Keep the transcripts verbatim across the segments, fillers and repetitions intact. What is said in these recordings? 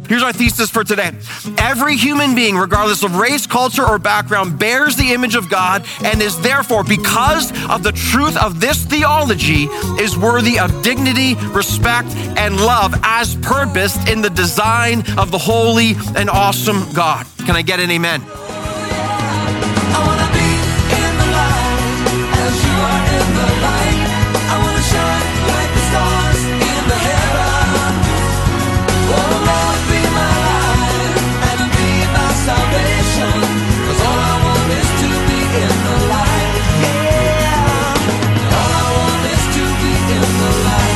Here's our thesis for today. Every human being, regardless of race, culture, or background, bears the image of God and is therefore, because of the truth of this theology, is worthy of dignity, respect, and love as purposed in the design of the holy and awesome God. Can I get an amen? I wanna be in the light as you are in the light. I wanna shine like the stars in the heaven. Oh Lord, be my light and be my salvation. 'Cause all I want is to be in the light. Yeah. All I want is to be in the light.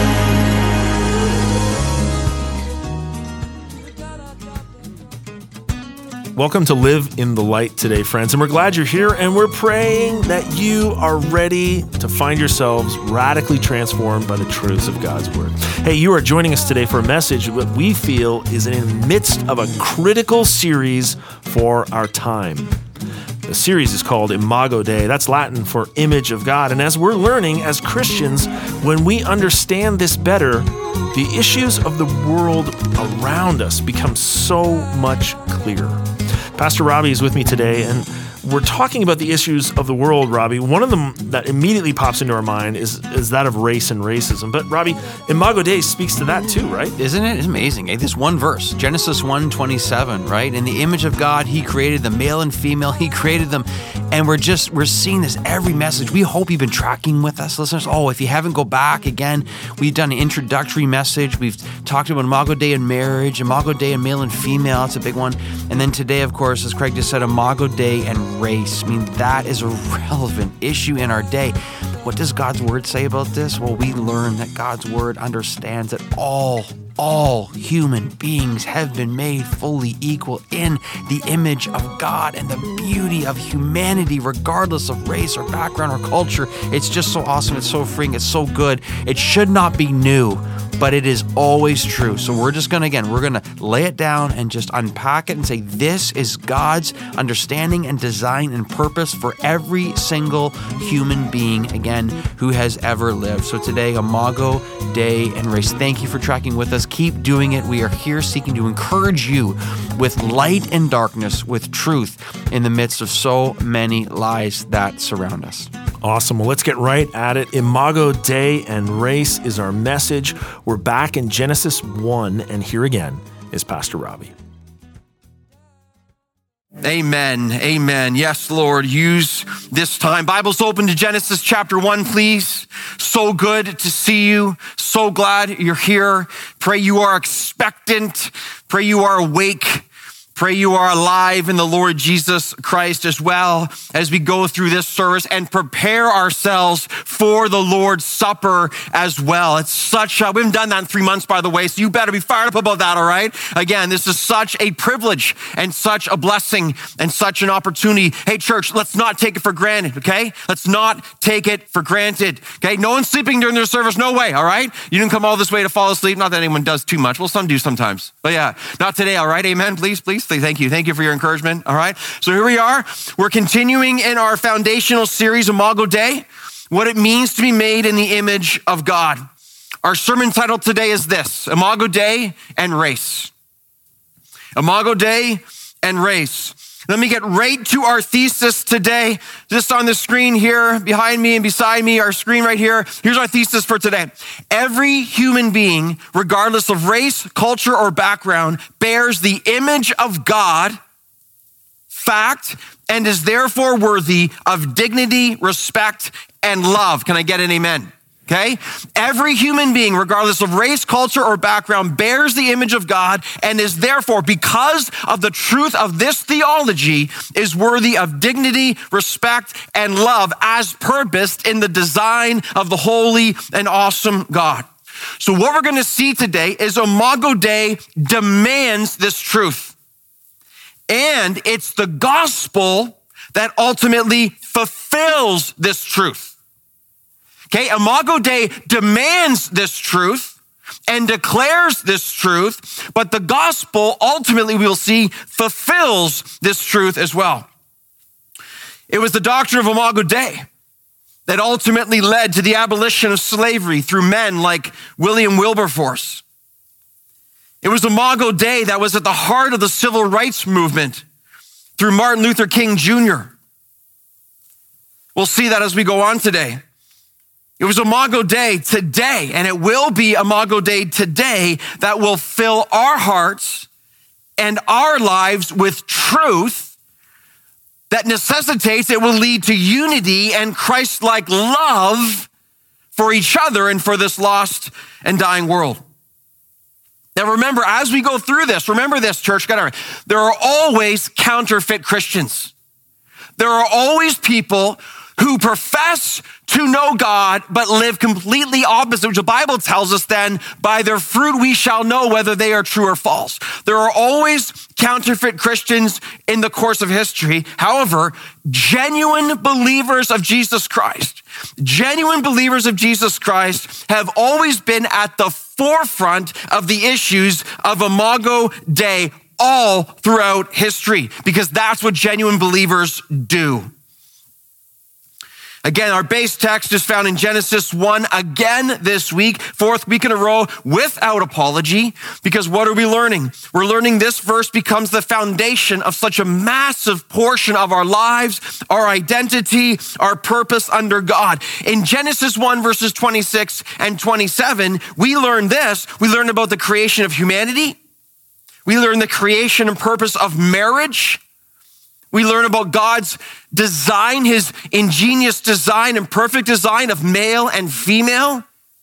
Welcome to Live in the Light today, friends. And we're glad you're here, and we're praying that you are ready to find yourselves radically transformed by the truths of God's Word. Hey, you are joining us today for a message that we feel is in the midst of a critical series for our time. The series is called Imago Dei. That's Latin for image of God. And as we're learning as Christians, when we understand this better, the issues of the world around us become so much clearer. Pastor Robbie is with me today, and we're talking about the issues of the world, Robbie. One of them that immediately pops into our mind is, is that of race and racism. But Robbie, Imago Dei speaks to that too, right? Isn't it? It's amazing. Eh? This one verse, Genesis one twenty-seven, right? In the image of God, he created them, male and female, he created them. And we're just, we're seeing this every message. We hope you've been tracking with us, listeners. Oh, if you haven't, go back again. We've done an introductory message. We've talked about Imago Dei in marriage, Imago Dei in male and female. That's a big one. And then today, of course, as Craig just said, Imago Dei and race. I mean, that is a relevant issue in our day. What does God's Word say about this? Well, we learn that God's Word understands that all All human beings have been made fully equal in the image of God and the beauty of humanity, regardless of race or background or culture. It's just so awesome. It's so freeing. It's so good. It should not be new, but it is always true. So we're just going to, again, we're going to lay it down and just unpack it and say, this is God's understanding and design and purpose for every single human being, again, who has ever lived. So today, Imago Dei and race. Thank you for tracking with us. Keep doing it. We are here seeking to encourage you with light and darkness, with truth in the midst of so many lies that surround us. Awesome. Well, let's get right at it. Imago Dei and race is our message. We're back in Genesis one, and here again is Pastor Robbie. Amen. Amen. Yes, Lord, use this time. Bible's open to Genesis chapter one, please. So good to see you. So glad you're here. Pray you are expectant. Pray you are awake. Pray you are alive in the Lord Jesus Christ as well as we go through this service and prepare ourselves for the Lord's Supper as well. It's such a, we haven't done that in three months, by the way, so you better be fired up about that, all right? Again, this is such a privilege and such a blessing and such an opportunity. Hey, church, let's not take it for granted, okay? Let's not take it for granted, okay? No one's sleeping during their service, no way, all right? You didn't come all this way to fall asleep. Not that anyone does too much. Well, some do sometimes, but yeah, not today, all right? Amen, please, please. Thank you. Thank you for your encouragement. All right. So here we are. We're continuing in our foundational series, Imago Dei, what it means to be made in the image of God. Our sermon title today is this, Imago Dei and race. Imago Dei and race. Let me get right to our thesis today. Just on the screen here, behind me and beside me, our screen right here. Here's our thesis for today. Every human being, regardless of race, culture, or background, bears the image of God, fact, and is therefore worthy of dignity, respect, and love. Can I get an amen? Okay? Every human being, regardless of race, culture, or background, bears the image of God and is therefore, because of the truth of this theology, is worthy of dignity, respect, and love as purposed in the design of the holy and awesome God. So what we're going to see today is Imago Dei demands this truth. And it's the gospel that ultimately fulfills this truth. Okay, Imago Dei demands this truth and declares this truth, but the gospel ultimately, we'll see, fulfills this truth as well. It was the doctrine of Imago Dei that ultimately led to the abolition of slavery through men like William Wilberforce. It was Imago Dei that was at the heart of the civil rights movement through Martin Luther King Junior We'll see that as we go on today. It was Imago Dei today, and it will be Imago Dei today that will fill our hearts and our lives with truth that necessitates, it will lead to unity and Christ-like love for each other and for this lost and dying world. Now remember, as we go through this, remember this, church, there are always counterfeit Christians. There are always people who profess to know God, but live completely opposite, which the Bible tells us then, by their fruit we shall know whether they are true or false. There are always counterfeit Christians in the course of history. However, genuine believers of Jesus Christ, genuine believers of Jesus Christ have always been at the forefront of the issues of Imago Dei all throughout history, because that's what genuine believers do. Again, our base text is found in Genesis one again this week, fourth week in a row without apology, because what are we learning? We're learning this verse becomes the foundation of such a massive portion of our lives, our identity, our purpose under God. In Genesis one, verses twenty-six and twenty-seven, we learn this. We learn about the creation of humanity. We learn the creation and purpose of marriage. We learn about God's design, his ingenious design and perfect design of male and female.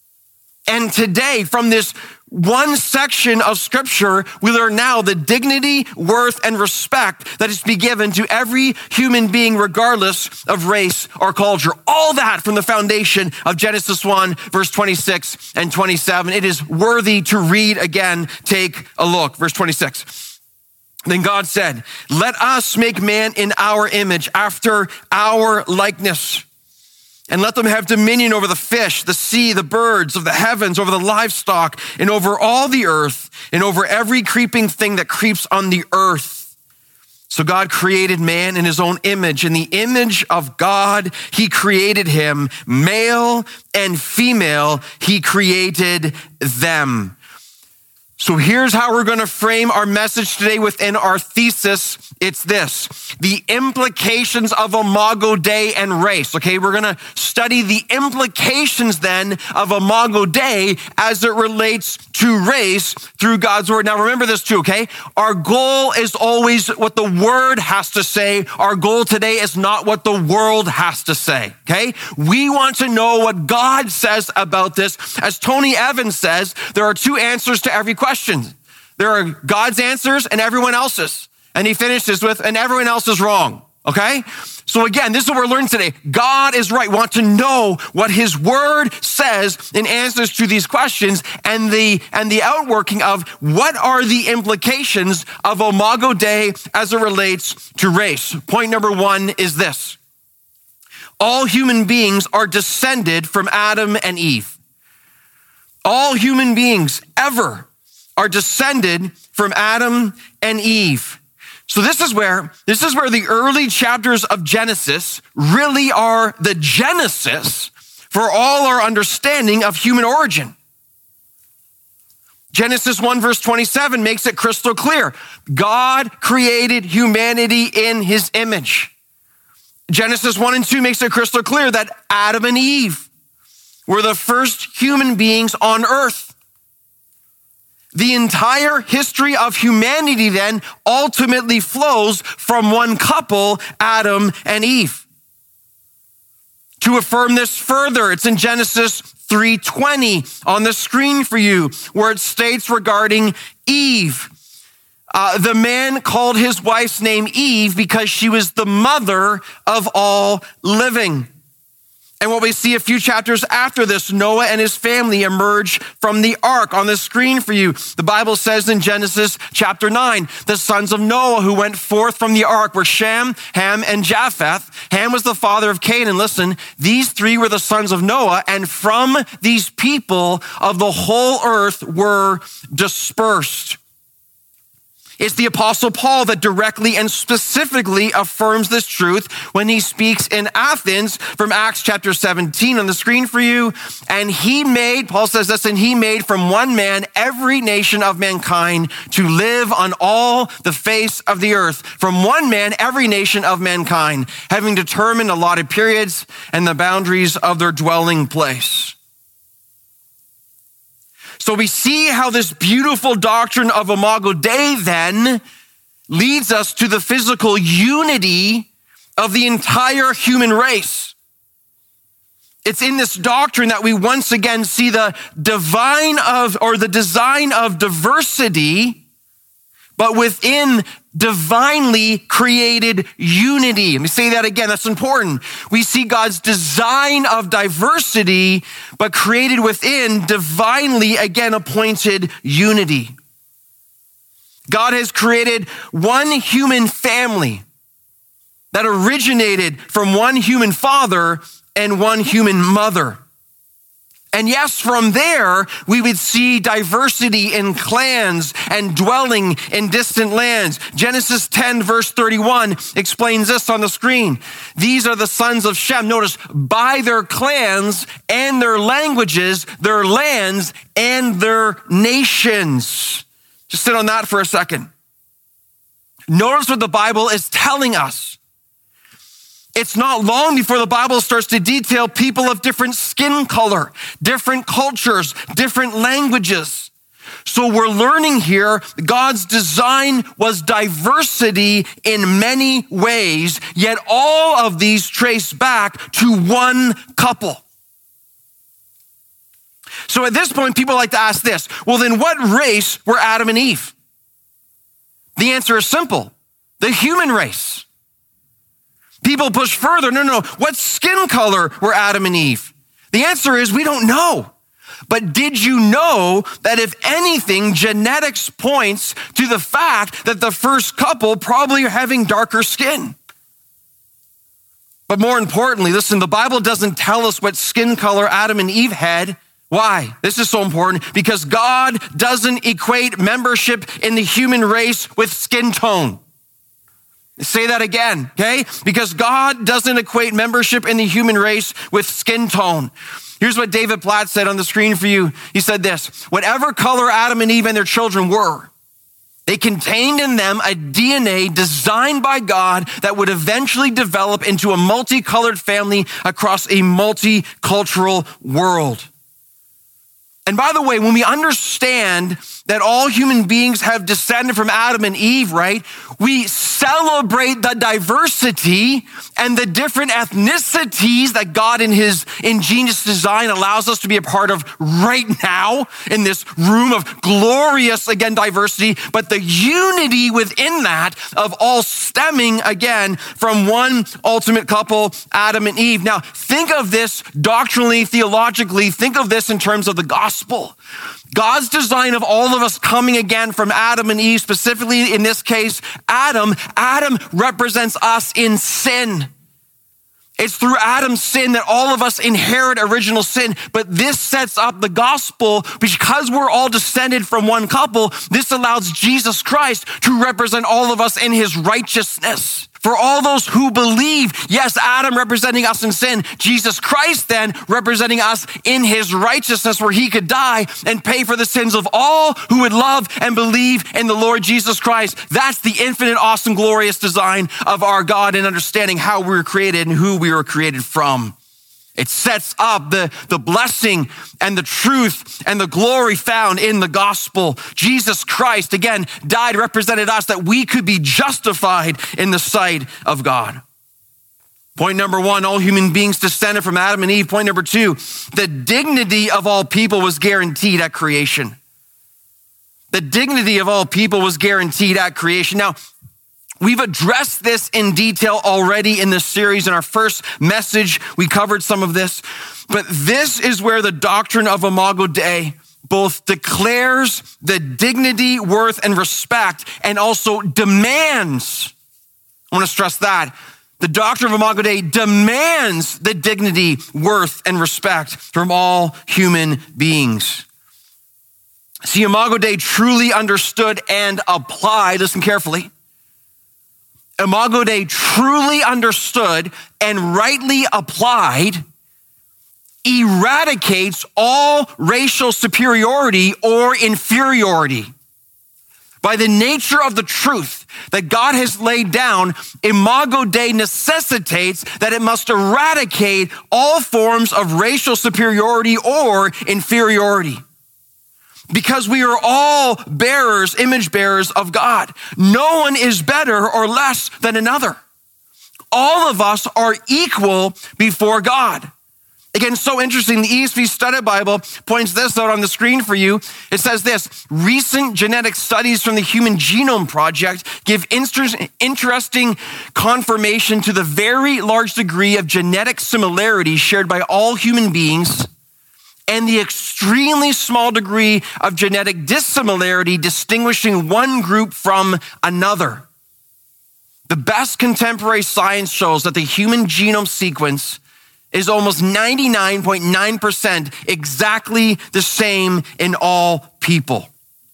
And today, from this one section of scripture, we learn now the dignity, worth, and respect that is to be given to every human being, regardless of race or culture. All that from the foundation of Genesis one, verse twenty-six and twenty-seven. It is worthy to read again. Take a look. Verse twenty-six. Then God said, let us make man in our image, after our likeness, and let them have dominion over the fish, the sea, the birds of the heavens, over the livestock, and over all the earth, and over every creeping thing that creeps on the earth. So God created man in his own image. In the image of God, he created him. Male and female, he created them. So here's how we're going to frame our message today within our thesis. It's this: the implications of Imago Dei and race. Okay, we're going to study the implications then of Imago Dei as it relates to race through God's word. Now remember this too, okay? Our goal is always what the word has to say. Our goal today is not what the world has to say, okay? We want to know what God says about this. As Tony Evans says, there are two answers to every question. There are God's answers and everyone else's. And he finishes with, and everyone else is wrong. Okay? So again, this is what we're learning today. God is right. We want to know what his word says in answers to these questions, and the, and the outworking of what are the implications of Imago Dei as it relates to race. Point number one is this: all human beings are descended from Adam and Eve. All human beings ever are descended from Adam and Eve. So this is where, this is where the early chapters of Genesis really are the genesis for all our understanding of human origin. Genesis one verse twenty-seven makes it crystal clear. God created humanity in his image. Genesis one and two makes it crystal clear that Adam and Eve were the first human beings on earth. The entire history of humanity then ultimately flows from one couple, Adam and Eve. To affirm this further, it's in Genesis three twenty on the screen for you, where it states regarding Eve. Uh, the man called his wife's name Eve because she was the mother of all living. And what we see a few chapters after this, Noah and his family emerge from the ark. On the screen for you, the Bible says in Genesis chapter nine, the sons of Noah who went forth from the ark were Shem, Ham, and Japheth. Ham was the father of Canaan. Listen, these three were the sons of Noah, and from these people of the whole earth were dispersed. It's the Apostle Paul that directly and specifically affirms this truth when he speaks in Athens from Acts chapter seventeen on the screen for you. And he made, Paul says this, and he made from one man every nation of mankind to live on all the face of the earth. From one man, every nation of mankind, having determined allotted periods and the boundaries of their dwelling place. So we see how this beautiful doctrine of Imago Dei then leads us to the physical unity of the entire human race. It's in this doctrine that we once again see the divine of, or the design of diversity, but within divinely created unity. Let me say that again, that's important. We see God's design of diversity, but created within divinely, again, appointed unity. God has created one human family that originated from one human father and one human mother. And yes, from there, we would see diversity in clans and dwelling in distant lands. Genesis ten, verse thirty-one explains this on the screen. These are the sons of Shem. Notice, by their clans and their languages, their lands and their nations. Just sit on that for a second. Notice what the Bible is telling us. It's not long before the Bible starts to detail people of different skin color, different cultures, different languages. So we're learning here, God's design was diversity in many ways, yet all of these trace back to one couple. So at this point, people like to ask this, well, then what race were Adam and Eve? The answer is simple, the human race. People push further. No, no, no. What skin color were Adam and Eve? The answer is we don't know. But did you know that if anything, genetics points to the fact that the first couple probably are having darker skin? But more importantly, listen, the Bible doesn't tell us what skin color Adam and Eve had. Why? This is so important because God doesn't equate membership in the human race with skin tone. Say that again, okay? Because God doesn't equate membership in the human race with skin tone. Here's what David Platt said on the screen for you. He said this, whatever color Adam and Eve and their children were, they contained in them a D N A designed by God that would eventually develop into a multicolored family across a multicultural world. And by the way, when we understand that all human beings have descended from Adam and Eve, right? We celebrate the diversity and the different ethnicities that God in his ingenious design allows us to be a part of right now in this room of glorious, again, diversity, but the unity within that of all stemming, again, from one ultimate couple, Adam and Eve. Now, think of this doctrinally, theologically, think of this in terms of the gospel. God's design of all of us coming again from Adam and Eve, specifically in this case, Adam, Adam represents us in sin. It's through Adam's sin that all of us inherit original sin, but this sets up the gospel because we're all descended from one couple. This allows Jesus Christ to represent all of us in his righteousness. For all those who believe, yes, Adam representing us in sin, Jesus Christ then representing us in his righteousness where he could die and pay for the sins of all who would love and believe in the Lord Jesus Christ. That's the infinite, awesome, glorious design of our God and understanding how we were created and who we were created from. It sets up the, the blessing and the truth and the glory found in the gospel. Jesus Christ, again, died, represented us that we could be justified in the sight of God. Point number one, all human beings descended from Adam and Eve. Point number two, the dignity of all people was guaranteed at creation. The dignity of all people was guaranteed at creation. Now, we've addressed this in detail already in this series. In our first message, we covered some of this. But this is where the doctrine of Imago Dei both declares the dignity, worth, and respect, and also demands, I want to stress that, the doctrine of Imago Dei demands the dignity, worth, and respect from all human beings. See, Imago Dei truly understood and applied, listen carefully. Imago Dei truly understood and rightly applied eradicates all racial superiority or inferiority. By the nature of the truth that God has laid down, Imago Dei necessitates that it must eradicate all forms of racial superiority or inferiority. Because we are all bearers, image bearers of God. No one is better or less than another. All of us are equal before God. Again, so interesting. The E S V Study Bible points this out on the screen for you. It says this: recent genetic studies from the Human Genome Project give interesting confirmation to the very large degree of genetic similarity shared by all human beings and the extremely small degree of genetic dissimilarity distinguishing one group from another. The best contemporary science shows that the human genome sequence is almost ninety-nine point nine percent exactly the same in all people.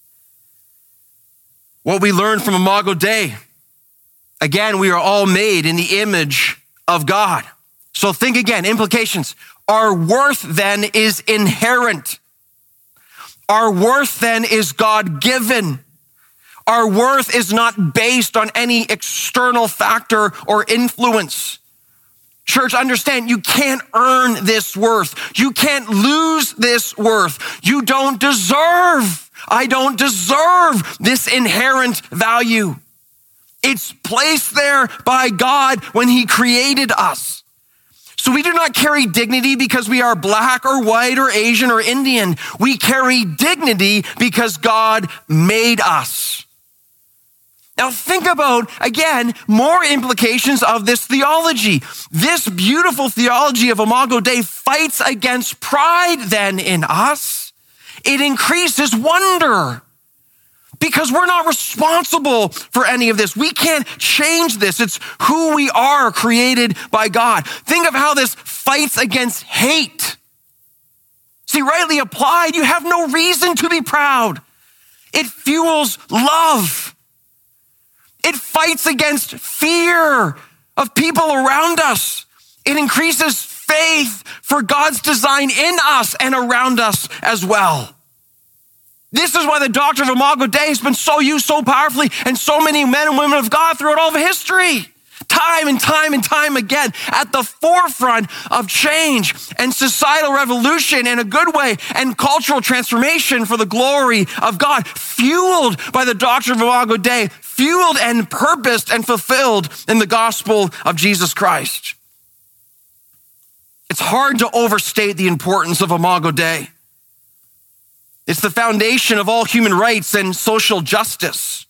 What we learn from Imago Dei, again, we are all made in the image of God. So think again, implications. Our worth then is inherent. Our worth then is God-given. Our worth is not based on any external factor or influence. Church, understand, you can't earn this worth. You can't lose this worth. You don't deserve, I don't deserve this inherent value. It's placed there by God when he created us. So we do not carry dignity because we are black or white or Asian or Indian. We carry dignity because God made us. Now think about, again, more implications of this theology. This beautiful theology of Imago Dei fights against pride then in us. It increases wonder because we're not responsible for any of this. We can't change this. It's who we are, created by God. Think of how this fights against hate. See, rightly applied, you have no reason to be proud. It fuels love. It fights against fear of people around us. It increases faith for God's design in us and around us as well. This is why the doctrine of Imago Dei has been so used so powerfully and so many men and women of God throughout all of history. Time and time and time again, at the forefront of change and societal revolution in a good way and cultural transformation for the glory of God, fueled by the doctrine of Imago Dei, fueled and purposed and fulfilled in the gospel of Jesus Christ. It's hard to overstate the importance of Imago Dei. It's the foundation of all human rights and social justice.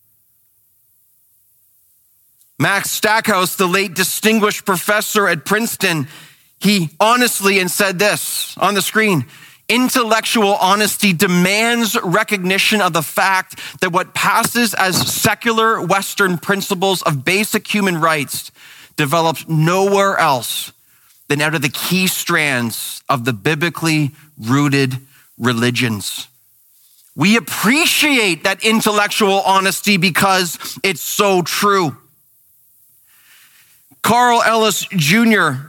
Max Stackhouse, the late distinguished professor at Princeton, he honestly and said this on the screen: intellectual honesty demands recognition of the fact that what passes as secular Western principles of basic human rights develops nowhere else than out of the key strands of the biblically rooted religions. We appreciate that intellectual honesty because it's so true. Carl Ellis Junior,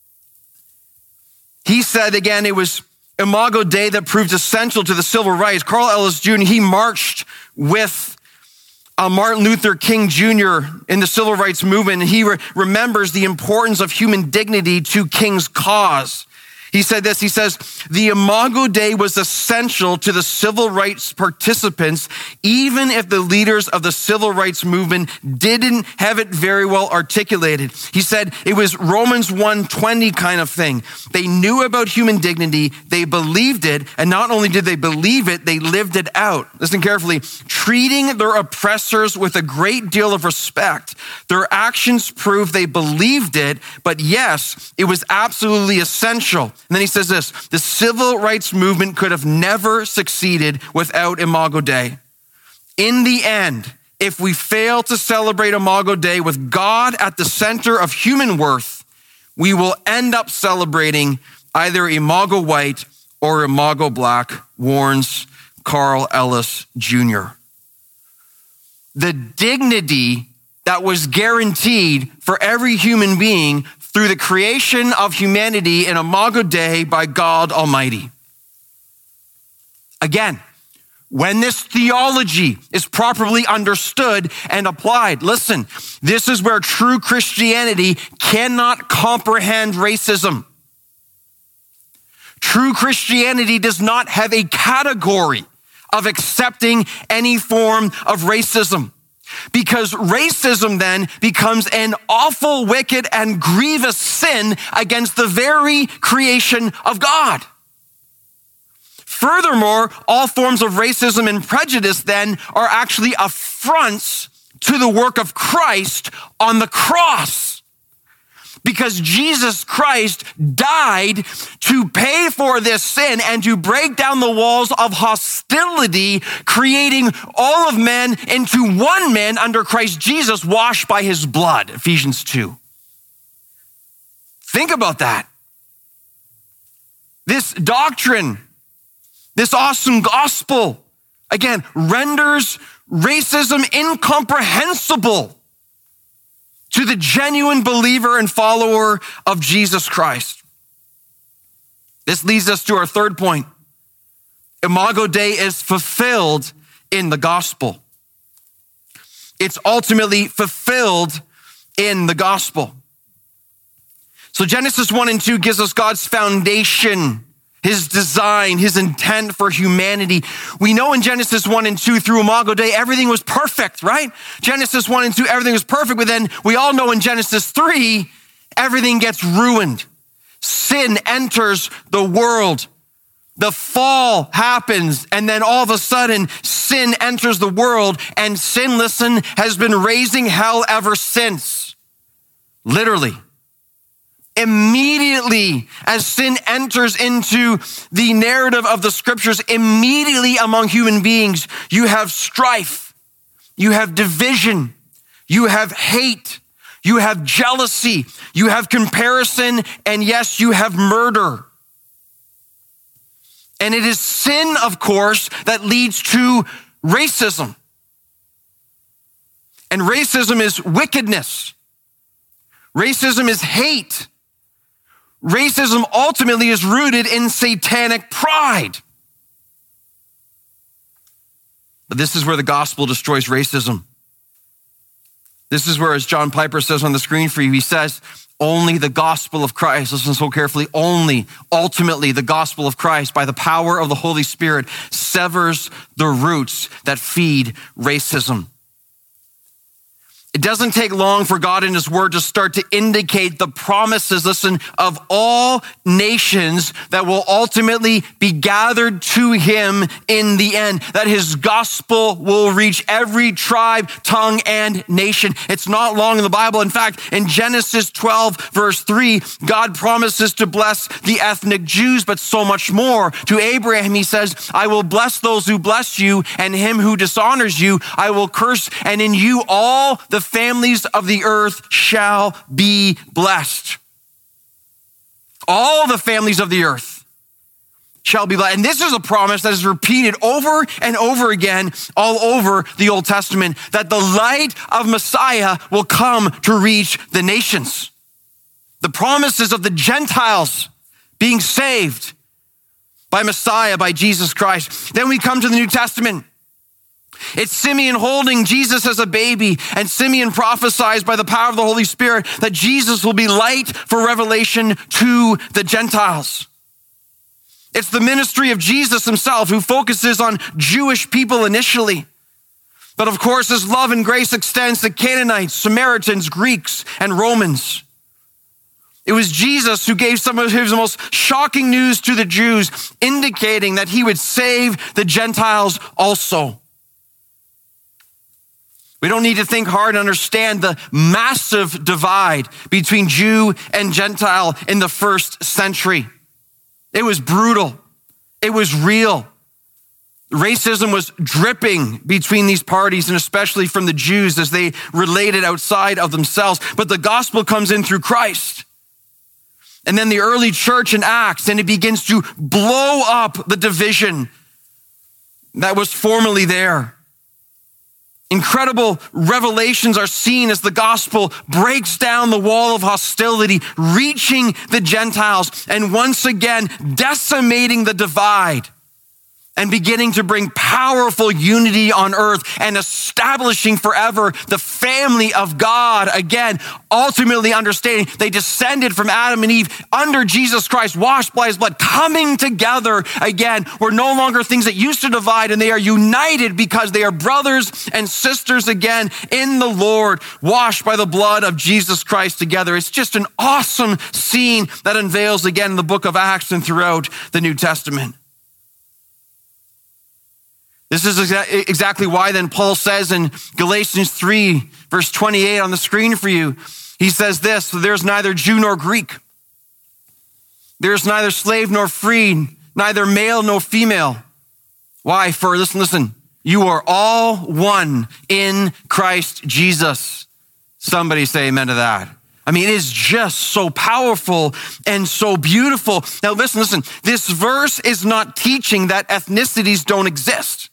he said, again, it was Imago Dei that proved essential to the civil rights. Carl Ellis Junior, he marched with uh, Martin Luther King Junior in the civil rights movement, and he re- remembers the importance of human dignity to King's cause. He said this, he says, the Imago Dei was essential to the civil rights participants, even if the leaders of the civil rights movement didn't have it very well articulated. He said it was Romans one twenty kind of thing. They knew about human dignity, they believed it, and not only did they believe it, they lived it out. Listen carefully, treating their oppressors with a great deal of respect. Their actions prove they believed it, but yes, it was absolutely essential. And then he says this, the civil rights movement could have never succeeded without Imago Dei. In the end, if we fail to celebrate Imago Dei with God at the center of human worth, we will end up celebrating either Imago White or Imago Black, warns Carl Ellis Junior The dignity that was guaranteed for every human being through the creation of humanity in Imago Dei by God Almighty. Again, when this theology is properly understood and applied, listen, this is where true Christianity cannot comprehend racism. True Christianity does not have a category of accepting any form of racism, because racism then becomes an awful, wicked, and grievous sin against the very creation of God. Furthermore, all forms of racism and prejudice then are actually affronts to the work of Christ on the cross, because Jesus Christ died to pay for this sin and to break down the walls of hostility, creating all of men into one man under Christ Jesus, washed by his blood, Ephesians two. Think about that. This doctrine, this awesome gospel, again, renders racism incomprehensible to the genuine believer and follower of Jesus Christ. This leads us to our third point. Imago Dei is fulfilled in the gospel. It's ultimately fulfilled in the gospel. So Genesis one and two gives us God's foundation, his design, his intent for humanity. We know in Genesis one and two through Imago Dei, everything was perfect, right? Genesis one and two, everything was perfect, but then we all know in Genesis three, everything gets ruined. Sin enters the world. The fall happens, and then all of a sudden, sin enters the world, and sin, listen, has been raising hell ever since. Literally. Immediately, as sin enters into the narrative of the scriptures, immediately among human beings, you have strife, you have division, you have hate, you have jealousy, you have comparison, and yes, you have murder. And it is sin, of course, that leads to racism. And racism is wickedness. Racism is hate. Racism ultimately is rooted in satanic pride. But this is where the gospel destroys racism. This is where, as John Piper says on the screen for you, he says, only the gospel of Christ, listen so carefully, only, ultimately, the gospel of Christ, by the power of the Holy Spirit, severs the roots that feed racism. It doesn't take long for God in his word to start to indicate the promises, listen, of all nations that will ultimately be gathered to him in the end, that his gospel will reach every tribe, tongue, and nation. It's not long in the Bible. In fact, in Genesis twelve, verse three, God promises to bless the ethnic Jews, but so much more. To Abraham, he says, I will bless those who bless you, and him who dishonors you, I will curse, and in you all the families of the earth shall be blessed. All the families of the earth shall be blessed. And this is a promise that is repeated over and over again all over the Old Testament, that the light of Messiah will come to reach the nations. The promises of the Gentiles being saved by Messiah, by Jesus Christ. Then we come to the New Testament. It's Simeon holding Jesus as a baby, and Simeon prophesies by the power of the Holy Spirit that Jesus will be light for revelation to the Gentiles. It's the ministry of Jesus himself who focuses on Jewish people initially. But of course, his love and grace extends to Canaanites, Samaritans, Greeks, and Romans. It was Jesus who gave some of his most shocking news to the Jews, indicating that he would save the Gentiles also. We don't need to think hard to understand the massive divide between Jew and Gentile in the first century. It was brutal. It was real. Racism was dripping between these parties, and especially from the Jews as they related outside of themselves. But the gospel comes in through Christ. And then the early church in Acts, and it begins to blow up the division that was formerly there. Incredible revelations are seen as the gospel breaks down the wall of hostility, reaching the Gentiles and once again decimating the divide and beginning to bring powerful unity on earth and establishing forever the family of God. Again, ultimately understanding they descended from Adam and Eve under Jesus Christ, washed by his blood, coming together again. We're no longer things that used to divide, and they are united because they are brothers and sisters again in the Lord, washed by the blood of Jesus Christ together. It's just an awesome scene that unveils again in the book of Acts and throughout the New Testament. This is exa- exactly why then Paul says in Galatians three, verse twenty-eight on the screen for you, he says this, there's neither Jew nor Greek. There's neither slave nor free, neither male nor female. Why? For, listen, listen, you are all one in Christ Jesus. Somebody say amen to that. I mean, it is just so powerful and so beautiful. Now listen, listen, this verse is not teaching that ethnicities don't exist.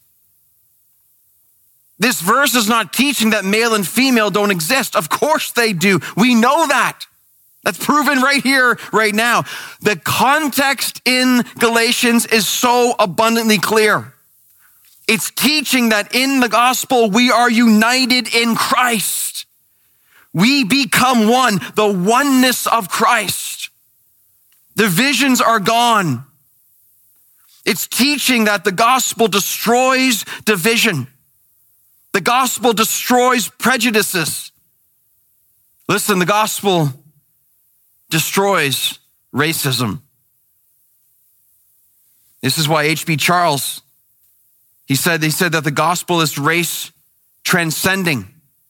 This verse is not teaching that male and female don't exist. Of course they do. We know that. That's proven right here, right now. The context in Galatians is so abundantly clear. It's teaching that in the gospel, we are united in Christ. We become one, the oneness of Christ. Divisions are gone. It's teaching that the gospel destroys division. The gospel destroys prejudices. Listen, the gospel destroys racism. This is why H B Charles, he said, he said that the gospel is race transcending.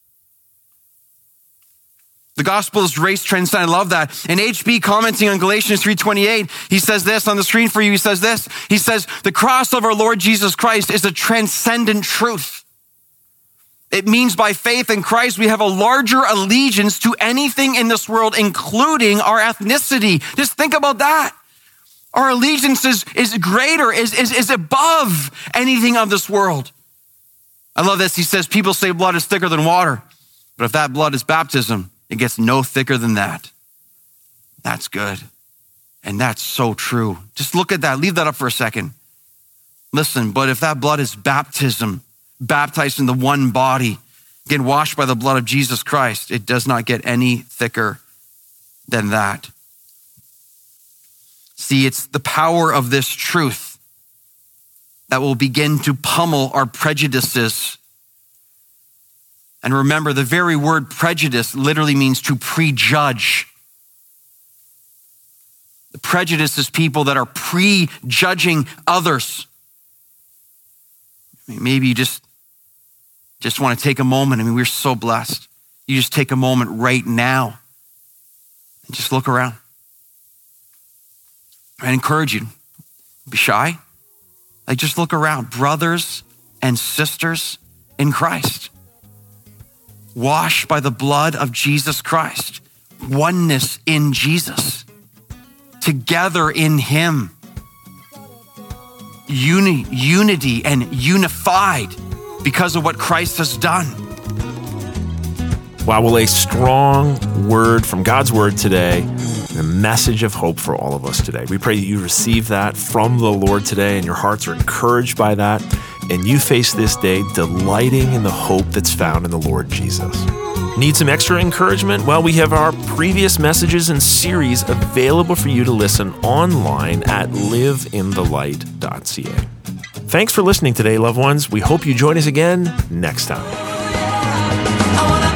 The gospel is race transcending. I love that. And H B commenting on Galatians three twenty-eight, he says this on the screen for you. He says this, he says, the cross of our Lord Jesus Christ is a transcendent truth. It means by faith in Christ, we have a larger allegiance to anything in this world, including our ethnicity. Just think about that. Our allegiance is, is greater, is, is, is above anything of this world. I love this. He says, people say blood is thicker than water, but if that blood is baptism, it gets no thicker than that. That's good. And that's so true. Just look at that. Leave that up for a second. Listen, but if that blood is baptism, baptized in the one body, again, washed by the blood of Jesus Christ, it does not get any thicker than that. See, it's the power of this truth that will begin to pummel our prejudices. And remember, the very word prejudice literally means to prejudge. The prejudice is people that are prejudging others. Maybe you just Just want to take a moment. I mean, we're so blessed. You just take a moment right now and just look around. I encourage you, be shy. Like just look around. Brothers and sisters in Christ. Washed by the blood of Jesus Christ. Oneness in Jesus. Together in him. Uni- unity and unified because of what Christ has done. Wow, well, a strong word from God's word today, and a message of hope for all of us today. We pray that you receive that from the Lord today and your hearts are encouraged by that, and you face this day delighting in the hope that's found in the Lord Jesus. Need some extra encouragement? Well, we have our previous messages and series available for you to listen online at live in the light dot c a. Thanks for listening today, loved ones. We hope you join us again next time. I wanna